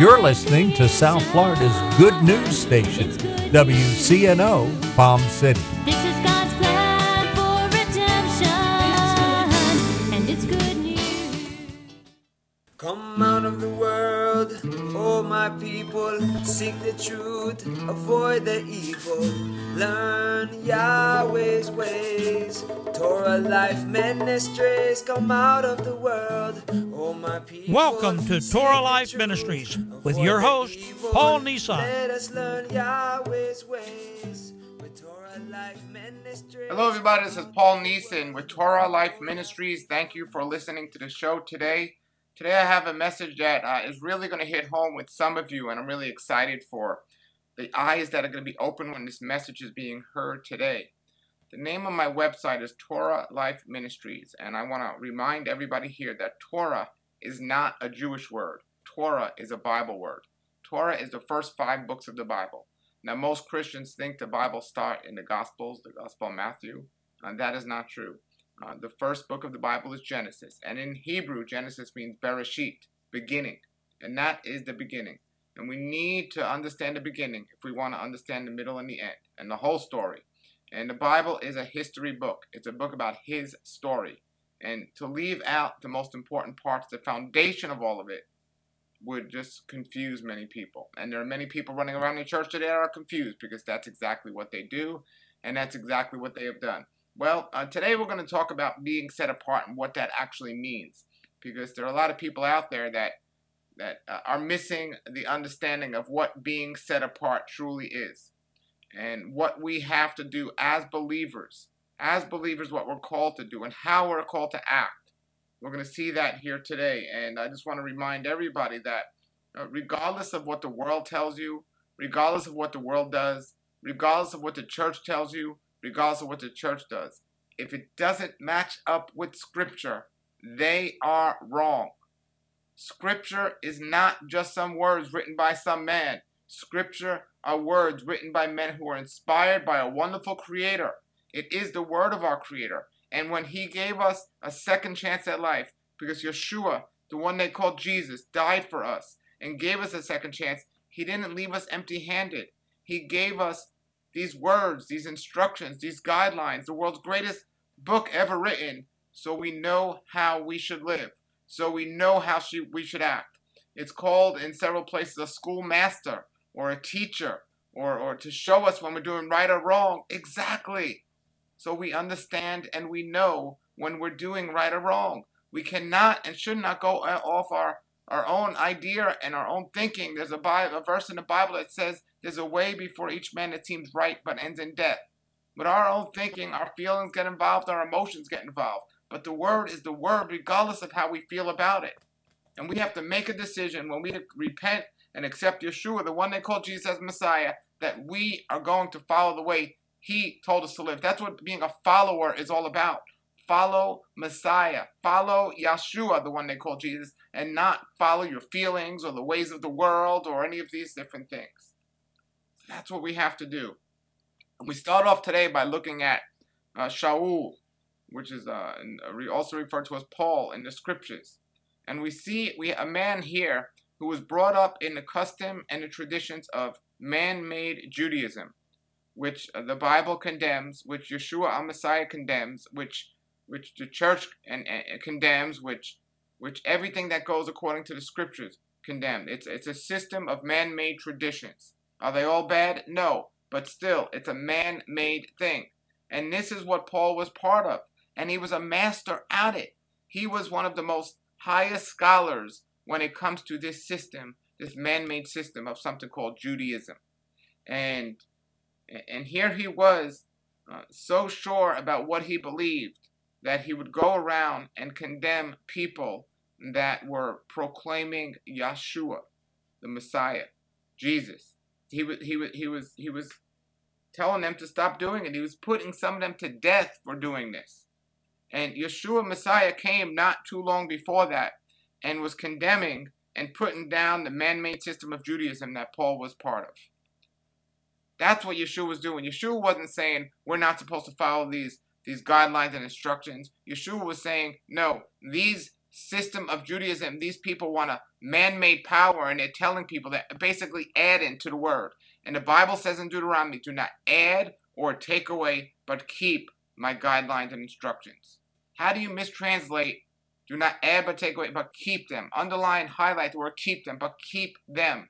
You're listening to South Florida's good news station, WCNO Palm City. This is God's plan for redemption, and it's good news. Come out of the world, oh my people, seek the truth, avoid the evil, learn Yahweh's ways, Torah Life Ministries. Come out of the world, oh my people. Welcome to Torah Life Ministries with your host, Paul Nissan. Let us learn Yahweh's ways with Torah Life Ministries. Hello, everybody. This is Paul Neeson with Torah Life Ministries. Thank you for listening to the show today. Today, I have a message that is really going to hit home with some of you, and I'm really excited for the eyes that are going to be open when this message is being heard today. The name of my website is Torah Life Ministries, and I want to remind everybody here that Torah is not a Jewish word. Torah is a Bible word. Torah is the first 5 books of the Bible. Now, most Christians think the Bible starts in the Gospels, the Gospel of Matthew, and that is not true. The first book of the Bible is Genesis, and in Hebrew, Genesis means Bereshit, beginning, and that is the beginning. And we need to understand the beginning if we want to understand the middle and the end, and the whole story. And the Bible is a history book. It's a book about His story. And to leave out the most important parts, the foundation of all of it, would just confuse many people. And there are many people running around the church today that are confused because that's exactly what they do, and that's exactly what they have done. Well, today we're going to talk about being set apart and what that actually means, because there are a lot of people out there that are missing the understanding of what being set apart truly is, and what we have to do as believers, what we're called to do, and how we're called to act. We're going to see that here today, and I just want to remind everybody that regardless of what the world tells you, regardless of what the world does, regardless of what the church tells you, regardless of what the church does, if it doesn't match up with Scripture, they are wrong. Scripture is not just some words written by some man. Scripture are words written by men who are inspired by a wonderful Creator. It is the word of our Creator. And when He gave us a second chance at life, because Yeshua, the one they called Jesus, died for us and gave us a second chance, He didn't leave us empty-handed. He gave us these words, these instructions, these guidelines, the world's greatest book ever written, so we know how we should live, so we know how we should act. It's called in several places a schoolmaster or a teacher, or to show us when we're doing right or wrong. Exactly. So we understand and we know when we're doing right or wrong. We cannot and should not go off our own idea and our own thinking. There's a verse in the Bible that says, there's a way before each man that seems right but ends in death. With our own thinking, our feelings get involved, our emotions get involved. But the word is the word regardless of how we feel about it. And we have to make a decision when we repent and accept Yeshua, the one they call Jesus as Messiah, that we are going to follow the way He told us to live. That's what being a follower is all about. Follow Messiah. Follow Yeshua, the one they call Jesus, and not follow your feelings or the ways of the world or any of these different things. That's what we have to do. We start off today by looking at Shaul, which is also referred to as Paul in the scriptures. And we see a man here who was brought up in the custom and the traditions of man-made Judaism, which the Bible condemns, which Yeshua al-Messiah condemns, which the church condemns, which everything that goes according to the scriptures condemned. It's a system of man-made traditions. Are they all bad? No. But still, it's a man-made thing. And this is what Paul was part of. And he was a master at it. He was one of the most highest scholars when it comes to this system, this man-made system of something called Judaism. And here he was so sure about what he believed that he would go around and condemn people that were proclaiming Yeshua, the Messiah, Jesus. He was telling them to stop doing it. He was putting some of them to death for doing this. And Yeshua Messiah came not too long before that and was condemning and putting down the man-made system of Judaism that Paul was part of. That's what Yeshua was doing. Yeshua wasn't saying we're not supposed to follow these guidelines and instructions. Yeshua was saying, no, these system of Judaism, these people want a man-made power, and they're telling people that basically add into the word. And the Bible says in Deuteronomy, do not add or take away, but keep my guidelines and instructions. How do you mistranslate do not add but take away, but keep them? Underline, highlight the word keep them, but keep them.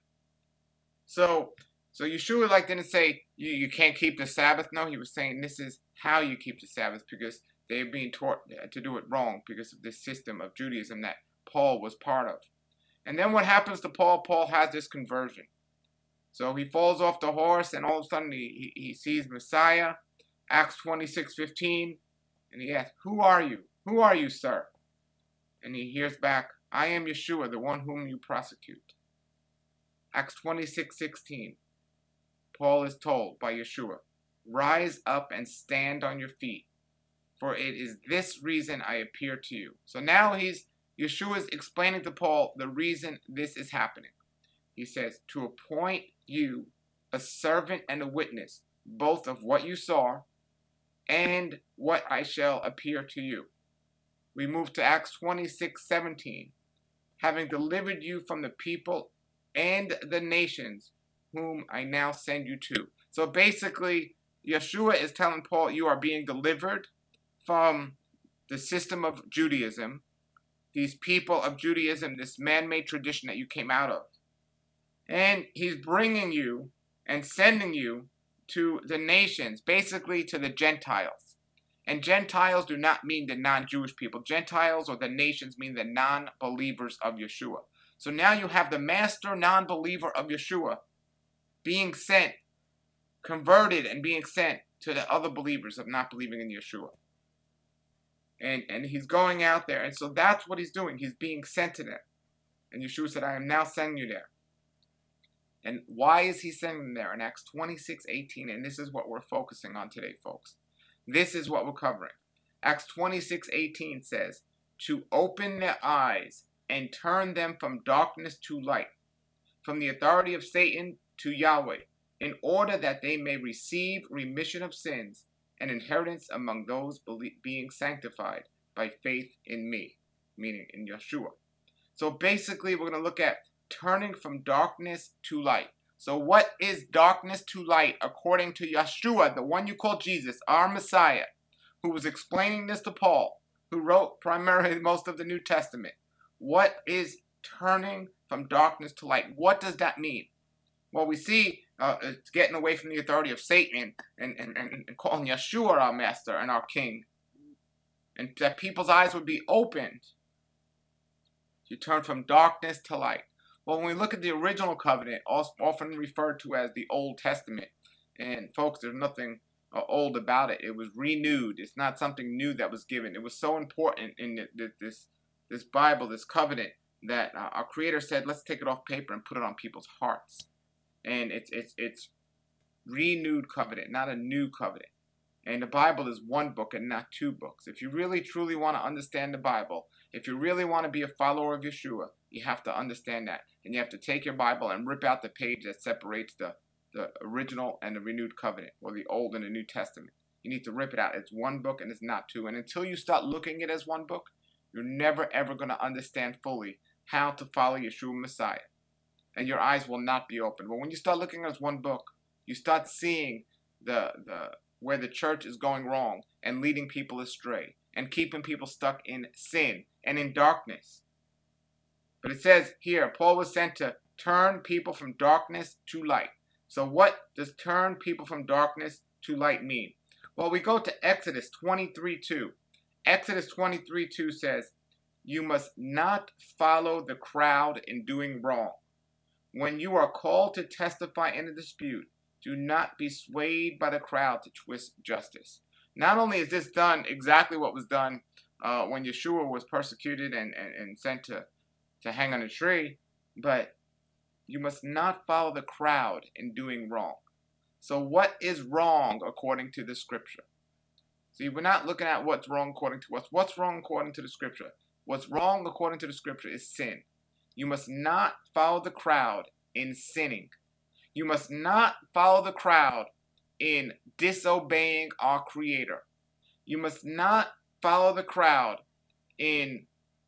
So Yeshua didn't say you can't keep the Sabbath. No, he was saying this is how you keep the Sabbath, because they're being taught to do it wrong because of this system of Judaism that Paul was part of. And then what happens to Paul? Paul has this conversion. So he falls off the horse, and all of a sudden he sees Messiah, Acts 26:15, and he asks, who are you? Who are you, sir? And he hears back, I am Yeshua, the one whom you prosecute. Acts 26:16, Paul is told by Yeshua, rise up and stand on your feet, for it is this reason I appear to you. So now Yeshua is explaining to Paul the reason this is happening. He says, to appoint you a servant and a witness, both of what you saw and what I shall appear to you. We move to Acts 26:17, having delivered you from the people and the nations whom I now send you to. So basically, Yeshua is telling Paul, you are being delivered from the system of Judaism, these people of Judaism, this man-made tradition that you came out of. And he's bringing you and sending you to the nations, basically to the Gentiles. And Gentiles do not mean the non-Jewish people. Gentiles or the nations mean the non-believers of Yeshua. So now you have the master non-believer of Yeshua being sent, converted and being sent to the other believers of not believing in Yeshua. And he's going out there. And so that's what he's doing. He's being sent to them. And Yeshua said, I am now sending you there. And why is he sending them there? In Acts 26:18, and this is what we're focusing on today, folks. This is what we're covering. Acts 26:18 says, to open their eyes and turn them from darkness to light, from the authority of Satan to Yahweh, in order that they may receive remission of sins and inheritance among those being sanctified by faith in me, meaning in Yeshua. So basically, we're going to look at turning from darkness to light. So what is darkness to light according to Yeshua, the one you call Jesus, our Messiah, who was explaining this to Paul, who wrote primarily most of the New Testament? What is turning from darkness to light? What does that mean? Well, we see it's getting away from the authority of Satan and calling Yeshua our master and our king. And that people's eyes would be opened. You turn from darkness to light. Well, when we look at the original covenant, often referred to as the Old Testament, and folks, there's nothing old about it. It was renewed. It's not something new that was given. It was so important in this Bible, this covenant, that our Creator said, let's take it off paper and put it on people's hearts. And it's renewed covenant, not a new covenant. And the Bible is one book and not two books. If you really truly want to understand the Bible, if you really want to be a follower of Yeshua, you have to understand that. And you have to take your Bible and rip out the page that separates the original and the renewed covenant, or the Old and the New Testament. You need to rip it out. It's one book and it's not two. And until you start looking at it as one book, you're never ever going to understand fully how to follow Yeshua Messiah. And your eyes will not be open. But when you start looking at it as one book, you start seeing where the church is going wrong and leading people astray and keeping people stuck in sin and in darkness. But it says here, Paul was sent to turn people from darkness to light. So what does turn people from darkness to light mean? Well, we go to Exodus 23:2. Exodus 23:2 says, you must not follow the crowd in doing wrong. When you are called to testify in a dispute, do not be swayed by the crowd to twist justice. Not only is this done exactly what was done when Yeshua was persecuted and sent to hang on a tree, but you must not follow the crowd in doing wrong. So what is wrong according to the scripture? See, we're not looking at what's wrong according to us. What's wrong according to the scripture? What's wrong according to the scripture is sin. You must not follow the crowd in sinning. You must not follow the crowd in disobeying our Creator. You must not follow the crowd in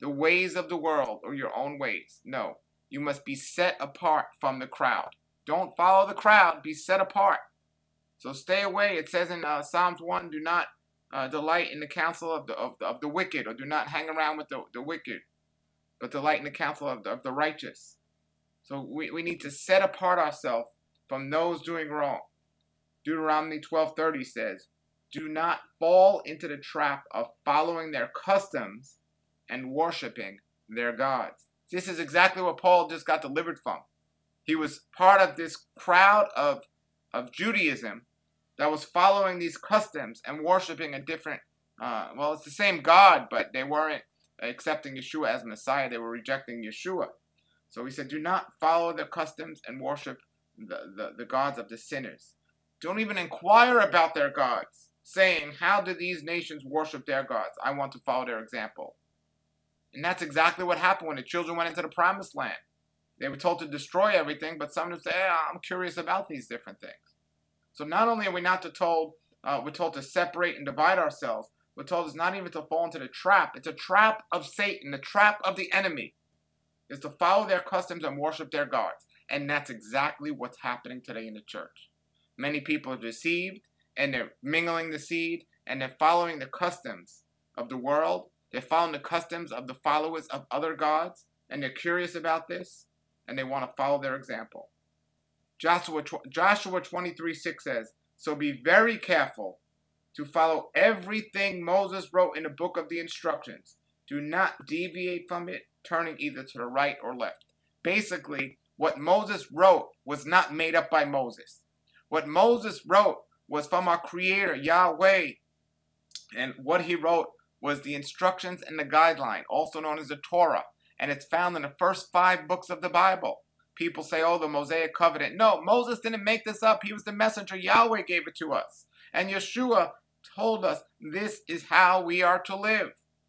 the ways of the world or your own ways. No, you must be set apart from the crowd. Don't follow the crowd, be set apart. So stay away. It says in Psalms 1, do not delight in the counsel of the wicked, or do not hang around with the wicked, but delight in the counsel of the righteous. So we need to set apart ourselves from those doing wrong. Deuteronomy 12:30 says, do not fall into the trap of following their customs and worshiping their gods. This is exactly what Paul just got delivered from. He was part of this crowd of Judaism that was following these customs and worshiping a different, it's the same God, but they weren't accepting Yeshua as Messiah. They were rejecting Yeshua. So he said, do not follow their customs and worship the gods of the sinners. Don't even inquire about their gods, saying, how do these nations worship their gods? I want to follow their example. And that's exactly what happened when the children went into the promised land. They were told to destroy everything, but some of them say, I'm curious about these different things. So not only are we not told, we're told to separate and divide ourselves, we're told it's not even to fall into the trap. It's a trap of Satan, the trap of the enemy, is to follow their customs and worship their gods. And that's exactly what's happening today in the church. Many people are deceived, and they're mingling the seed, and they're following the customs of the world. They're following the customs of the followers of other gods, and they're curious about this, and they want to follow their example. Joshua 23:6 says, so be very careful to follow everything Moses wrote in the book of the instructions. Do not deviate from it, turning either to the right or left. Basically, what Moses wrote was not made up by Moses. What Moses wrote was from our Creator, Yahweh. And what he wrote was the instructions and the guideline, also known as the Torah. And it's found in the first 5 books of the Bible. People say, the Mosaic Covenant. No, Moses didn't make this up. He was the messenger. Yahweh gave it to us. And Yeshua told us this is how we are to live.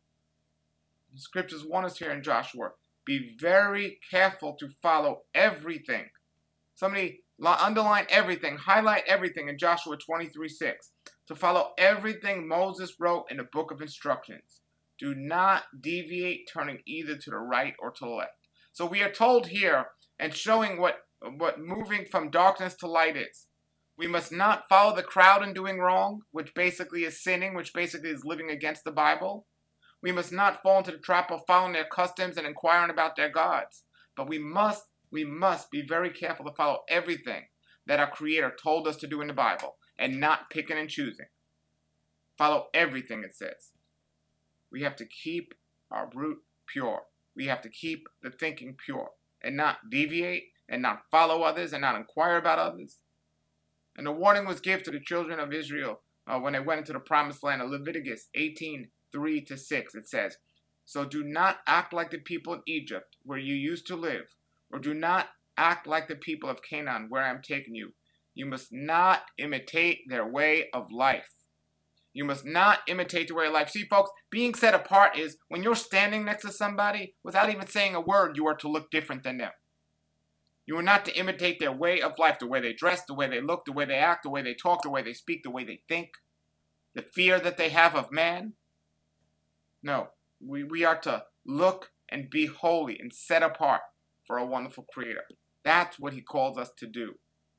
The scriptures want us here in Joshua. Be very careful to follow everything. Somebody underline everything, highlight everything in Joshua 23:6. To follow everything Moses wrote in the book of instructions. Do not deviate, turning either to the right or to the left. So we are told here, and showing what moving from darkness to light is. We must not follow the crowd in doing wrong, which basically is sinning, which basically is living against the Bible. We must not fall into the trap of following their customs and inquiring about their gods. But we must be very careful to follow everything that our Creator told us to do in the Bible, and not picking and choosing. Follow everything it says. We have to keep our root pure. We have to keep the thinking pure, and not deviate, and not follow others, and not inquire about others. And the warning was given to the children of Israel when they went into the promised land. In Leviticus 18:3-6, it says, so do not act like the people of Egypt, where you used to live, or do not act like the people of Canaan, where I am taking you. You must not imitate their way of life. You must not imitate the way of life. See, folks, being set apart is when you're standing next to somebody, without even saying a word, you are to look different than them. You are not to imitate their way of life, the way they dress, the way they look, the way they act, the way they talk, the way they speak, the way they think, the fear that they have of man. No, we are to look and be holy and set apart for a wonderful Creator. That's what he calls us to do.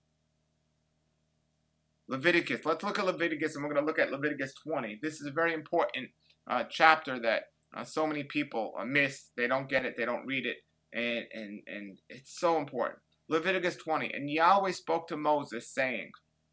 Leviticus. Let's look at Leviticus, and we're going to look at Leviticus 20. This is a very important chapter that so many people miss. They don't get it. They don't read it. And it's so important. Leviticus 20. And Yahweh spoke to Moses, saying,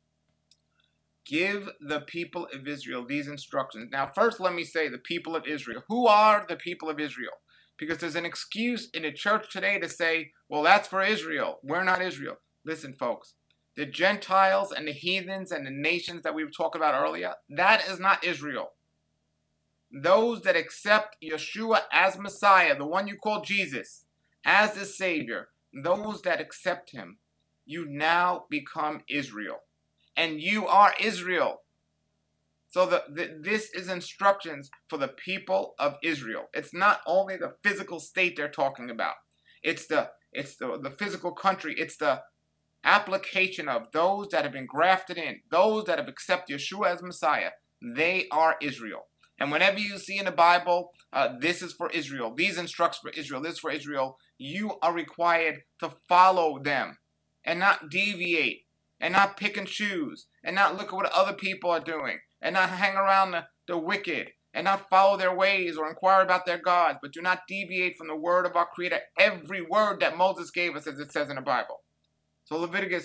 give the people of Israel these instructions. Now, first let me say the people of Israel. Who are the people of Israel? Because there's an excuse in the church today to say, well, that's for Israel. We're not Israel. Listen, folks. The Gentiles and the heathens and the nations that we were talking about earlier, that is not Israel. Those that accept Yeshua as Messiah, the one you call Jesus, as the Savior, those that accept him, you now become Israel. And you are Israel. So this is instructions for the people of Israel. It's not only the physical state they're talking about. It's the physical country. It's the application of those that have been grafted in, those that have accepted Yeshua as Messiah. They are Israel. And whenever you see in the Bible, this is for Israel, these instructions for Israel, this is for Israel, you are required to follow them and not deviate and not pick and choose and not look at what other people are doing and not hang around the wicked and not follow their ways or inquire about their gods, but do not deviate from the word of our Creator, every word that Moses gave us, as it says in the Bible. So Leviticus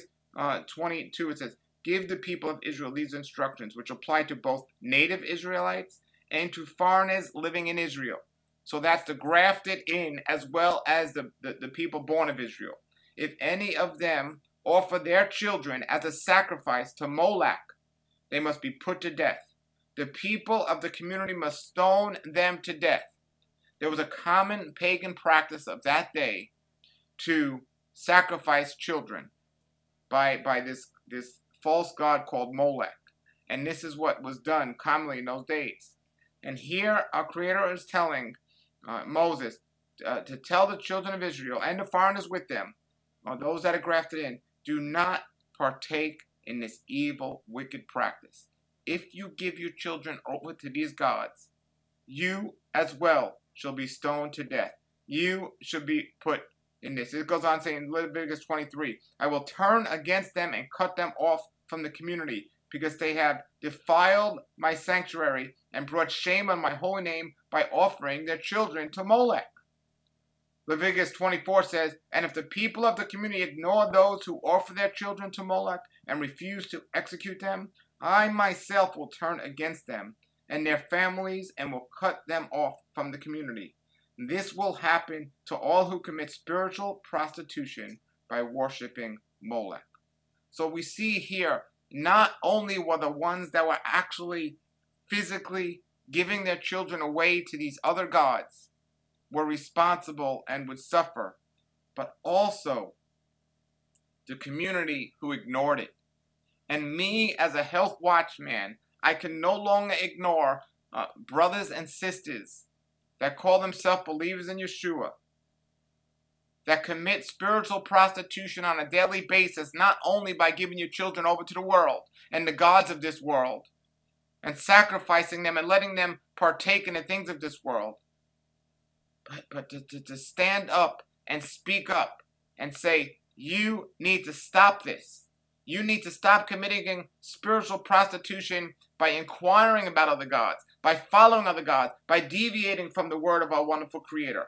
22, it says, give the people of Israel these instructions, which apply to both native Israelites and to foreigners living in Israel. So that's the grafted in as well as the people born of Israel. If any of them offer their children as a sacrifice to Moloch, they must be put to death. The people of the community must stone them to death. There was a common pagan practice of that day to sacrifice children by this false god called Molech. And this is what was done commonly in those days. And here our Creator is telling Moses to tell the children of Israel and the foreigners with them, or those that are grafted in, do not partake in this evil, wicked practice. If you give your children over to these gods, you as well shall be stoned to death. You should be put in this. It goes on saying in Leviticus 23, I will turn against them and cut them off from the community, because they have defiled my sanctuary and brought shame on my holy name by offering their children to Molech. Leviticus 24 says, and if the people of the community ignore those who offer their children to Molech and refuse to execute them, I myself will turn against them and their families and will cut them off from the community. This will happen to all who commit spiritual prostitution by worshiping Molech. So we see here, not only were the ones that were actually physically giving their children away to these other gods were responsible and would suffer, but also the community who ignored it. And me as a health watchman, I can no longer ignore brothers and sisters that call themselves believers in Yeshua, that commit spiritual prostitution on a daily basis, not only by giving your children over to the world and the gods of this world, and sacrificing them and letting them partake in the things of this world, but to stand up and speak up and say, you need to stop this. You need to stop committing spiritual prostitution by inquiring about other gods, by following other gods, by deviating from the word of our wonderful Creator.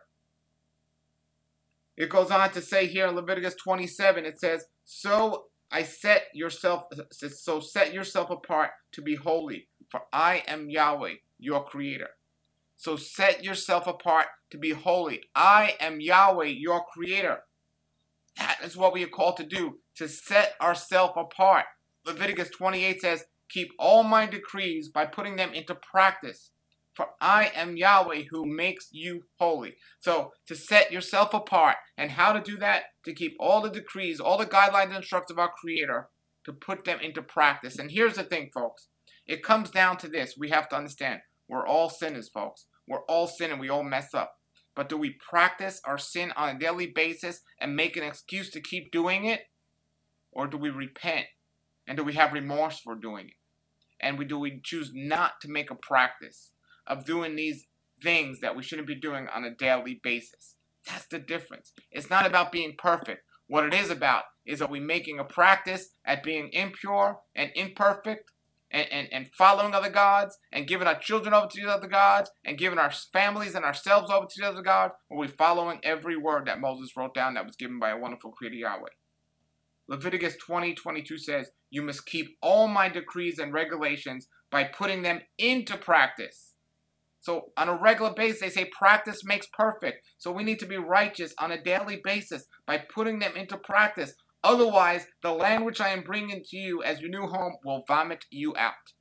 It goes on to say here in Leviticus 27, it says, so set yourself apart to be holy, for I am Yahweh, your Creator. So set yourself apart to be holy. I am Yahweh, your Creator. That is what we are called to do, to set ourselves apart. Leviticus 28 says, keep all my decrees by putting them into practice. For I am Yahweh who makes you holy. So to set yourself apart, and how to do that? To keep all the decrees, all the guidelines and instructions of our Creator, to put them into practice. And here's the thing, folks. It comes down to this. We have to understand. We're all sinners, folks. We're all sinning. We all mess up. But do we practice our sin on a daily basis and make an excuse to keep doing it? Or do we repent? And do we have remorse for doing it? And do we choose not to make a practice of doing these things that we shouldn't be doing on a daily basis? That's the difference. It's not about being perfect. What it is about is, are we making a practice at being impure and imperfect and following other gods and giving our children over to these other gods and giving our families and ourselves over to the other gods? Or are we following every word that Moses wrote down that was given by a wonderful Creator Yahweh? Leviticus 20:22 says, you must keep all my decrees and regulations by putting them into practice. So on a regular basis, they say practice makes perfect. So we need to be righteous on a daily basis by putting them into practice. Otherwise, the land which I am bringing to you as your new home will vomit you out.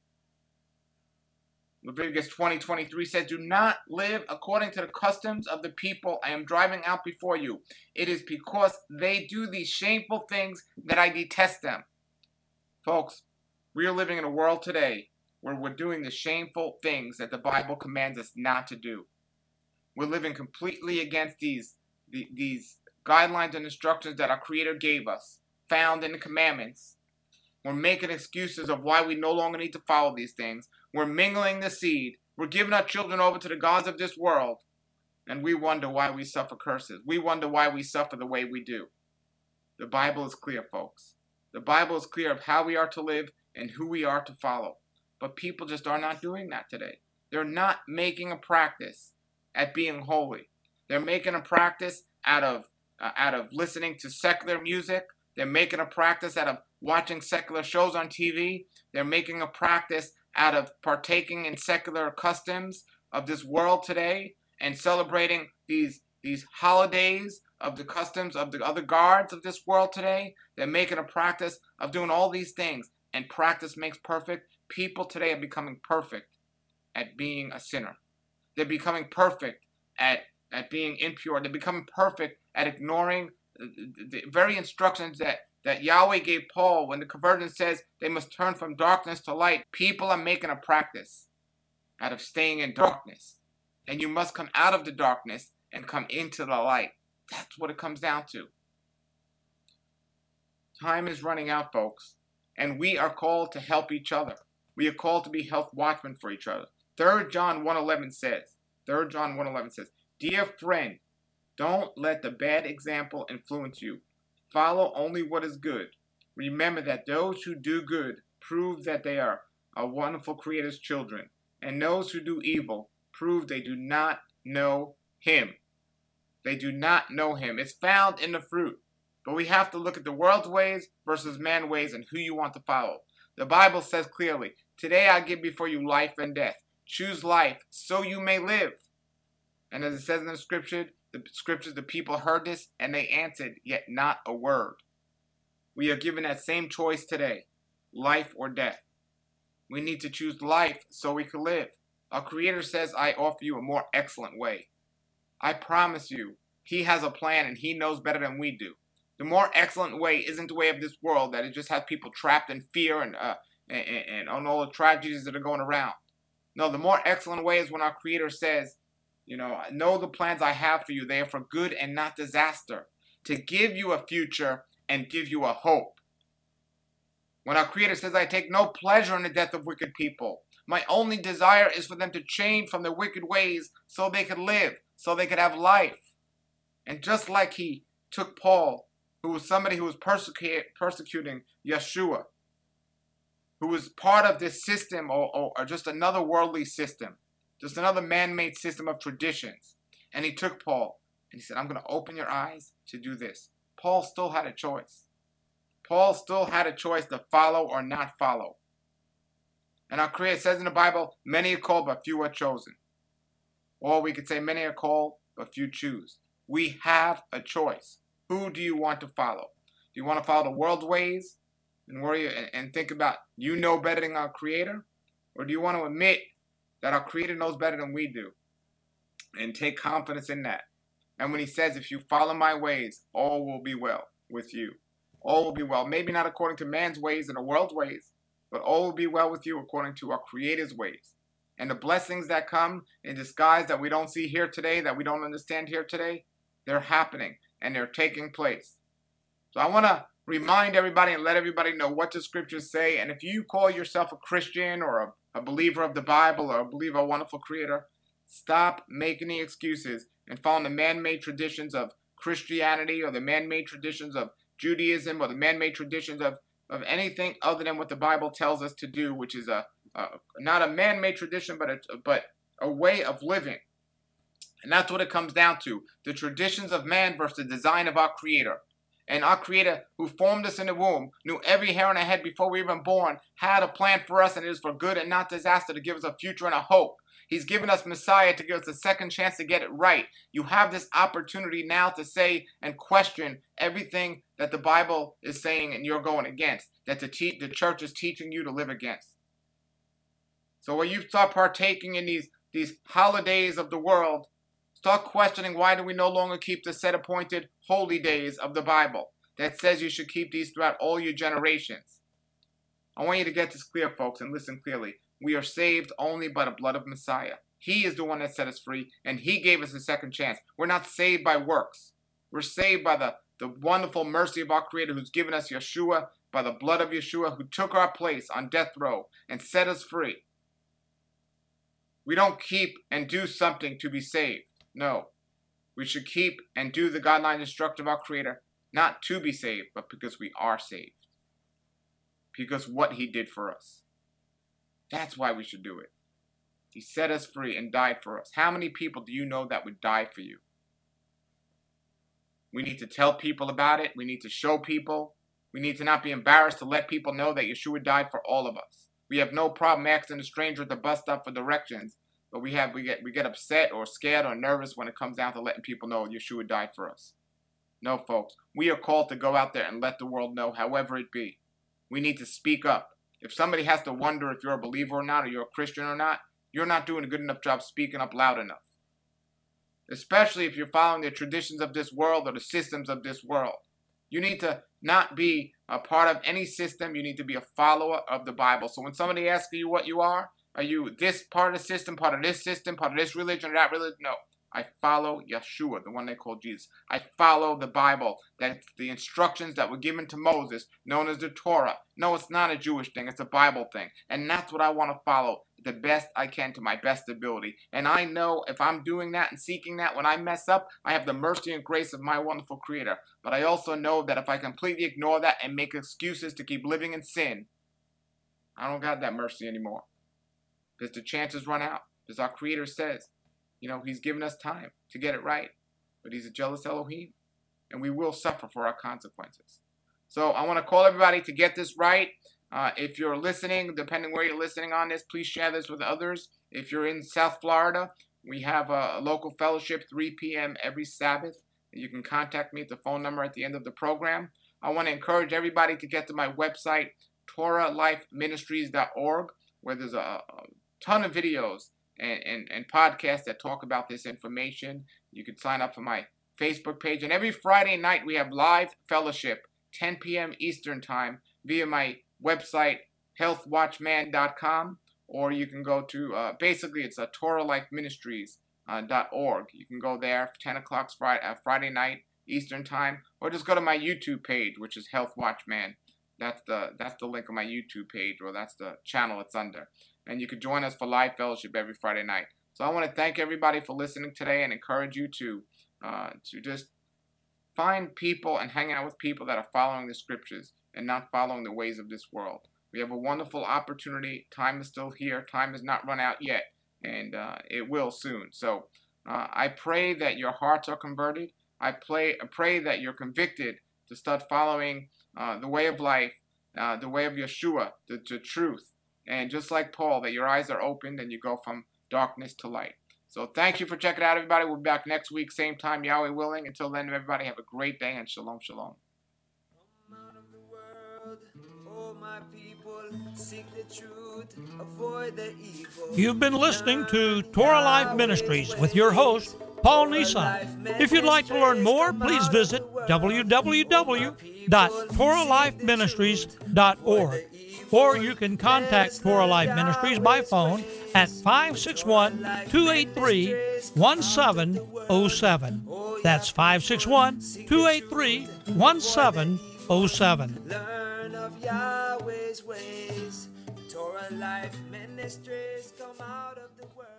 Leviticus 20:23 says, do not live according to the customs of the people I am driving out before you. It is because they do these shameful things that I detest them. Folks, we are living in a world today where we're doing the shameful things that the Bible commands us not to do. We're living completely against these guidelines and instructions that our Creator gave us, found in the commandments. We're making excuses of why we no longer need to follow these things. We're mingling the seed. We're giving our children over to the gods of this world, and we wonder why we suffer curses. We wonder why we suffer the way we do. The Bible is clear, folks. The Bible is clear of how we are to live and who we are to follow. But people just are not doing that today. They're not making a practice at being holy. They're making a practice out of listening to secular music. They're making a practice out of watching secular shows on TV. They're making a practice out of partaking in secular customs of this world today and celebrating these holidays of the customs of the other gods of this world today. They're making a practice of doing all these things, and practice makes perfect. People today are becoming perfect at being a sinner. They're becoming perfect at being impure. They're becoming perfect at ignoring the very instructions that Yahweh gave Paul when the conversion says they must turn from darkness to light. People are making a practice out of staying in darkness. And you must come out of the darkness and come into the light. That's what it comes down to. Time is running out, folks. And we are called to help each other. We are called to be health watchmen for each other. 3 John 1:11 says, Dear friend, don't let the bad example influence you. Follow only what is good. Remember that those who do good prove that they are a wonderful Creator's children. And those who do evil prove they do not know Him. They do not know Him. It's found in the fruit. But we have to look at the world's ways versus man's ways and who you want to follow. The Bible says clearly, Today I give before you life and death. Choose life so you may live. And as it says in the scriptures, the people heard this and they answered, yet not a word. We are given that same choice today, life or death. We need to choose life so we can live. Our Creator says, I offer you a more excellent way. I promise you, He has a plan and He knows better than we do. The more excellent way isn't the way of this world that it just has people trapped in fear and on all the tragedies that are going around. No, the more excellent way is when our Creator says, know the plans I have for you. They are for good and not disaster, to give you a future and give you a hope. When our Creator says, I take no pleasure in the death of wicked people. My only desire is for them to change from their wicked ways so they could live, so they could have life. And just like He took Paul, who was somebody who was persecuting Yeshua, who was part of this system or just another worldly system, just another man-made system of traditions. And He took Paul and He said, I'm going to open your eyes to do this. Paul still had a choice. Paul still had a choice to follow or not follow. And our Creator says in the Bible, many are called but few are chosen. Or we could say many are called but few choose. We have a choice. Who do you want to follow? Do you want to follow the world's ways and worry and think about you know better than our Creator? Or do you want to admit that our Creator knows better than we do and take confidence in that? And when He says, if you follow my ways, all will be well with you. All will be well. Maybe not according to man's ways and the world's ways, but all will be well with you according to our Creator's ways. And the blessings that come in disguise that we don't see here today, that we don't understand here today, they're happening and they're taking place. So I want to remind everybody and let everybody know what the scriptures say. And if you call yourself a Christian or a believer of the Bible or a believer of a wonderful Creator, stop making the excuses and following the man-made traditions of Christianity or the man-made traditions of Judaism or the man-made traditions of anything other than what the Bible tells us to do, which is not a man-made tradition, but a way of living. And that's what it comes down to, the traditions of man versus the design of our Creator. And our Creator, who formed us in the womb, knew every hair on our head before we were even born, had a plan for us, and it is for good and not disaster, to give us a future and a hope. He's given us Messiah to give us a second chance to get it right. You have this opportunity now to say and question everything that the Bible is saying and you're going against, that the church is teaching you to live against. So when you start partaking in these holidays of the world, start questioning, why do we no longer keep the set appointed holy days of the Bible that says you should keep these throughout all your generations? I want you to get this clear, folks, and listen clearly. We are saved only by the blood of Messiah. He is the one that set us free, and He gave us a second chance. We're not saved by works. We're saved by the wonderful mercy of our Creator, who's given us Yeshua, by the blood of Yeshua, who took our place on death row and set us free. We don't keep and do something to be saved. No. We should keep and do the guideline instruction of our Creator, not to be saved, but because we are saved. Because what He did for us. That's why we should do it. He set us free and died for us. How many people do you know that would die for you? We need to tell people about it. We need to show people. We need to not be embarrassed to let people know that Yeshua died for all of us. We have no problem asking a stranger at the bus stop for directions, but we get upset or scared or nervous when it comes down to letting people know Yeshua died for us. No, folks. We are called to go out there and let the world know, however it be. We need to speak up. If somebody has to wonder if you're a believer or not, or you're a Christian or not, you're not doing a good enough job speaking up loud enough. Especially if you're following the traditions of this world or the systems of this world. You need to not be a part of any system. You need to be a follower of the Bible. So when somebody asks you what you are you this part of the system, part of this religion, or that religion? No. I follow Yeshua, the one they call Jesus. I follow the Bible. That's the instructions that were given to Moses, known as the Torah. No, it's not a Jewish thing. It's a Bible thing. And that's what I want to follow the best I can to my best ability. And I know if I'm doing that and seeking that, when I mess up, I have the mercy and grace of my wonderful Creator. But I also know that if I completely ignore that and make excuses to keep living in sin, I don't got that mercy anymore. Because the chances run out. As our Creator says, He's given us time to get it right. But He's a jealous Elohim. And we will suffer for our consequences. So I want to call everybody to get this right. If you're listening, depending where you're listening on this, please share this with others. If you're in South Florida, we have a local fellowship 3 p.m. every Sabbath. You can contact me at the phone number at the end of the program. I want to encourage everybody to get to my website, TorahLifeMinistries.org, where there's a ton of videos and podcasts that talk about this information. You can sign up for my Facebook page. And every Friday night, we have live fellowship, 10 p.m. Eastern Time, via my website, healthwatchman.com, or you can go to, basically it's a TorahLifeMinistries.org. You can go there, 10 o'clock Friday night, Eastern Time, or just go to my YouTube page, which is Health Watchman. That's the link on my YouTube page, or that's the channel it's under. And you can join us for live fellowship every Friday night. So I want to thank everybody for listening today and encourage you to just find people and hang out with people that are following the scriptures and not following the ways of this world. We have a wonderful opportunity. Time is still here. Time has not run out yet, and it will soon. So I pray that your hearts are converted. I pray that you're convicted to start following the way of life, the way of Yeshua, the truth. And just like Paul, that your eyes are opened and you go from darkness to light. So thank you for checking it out, everybody. We'll be back next week, same time, Yahweh willing. Until then, everybody, have a great day and shalom, shalom. Come out of the world, oh my people, seek the truth, avoid the evil. You've been listening to Torah Life Ministries with your host, Paul Nissan. If you'd like to learn more, please visit www.TorahLifeMinistries.org. Or you can contact Torah Life Ministries by phone at 561-283-1707. That's 561-283-1707. Learn of Yahweh's ways. Torah Life Ministries come out of the world.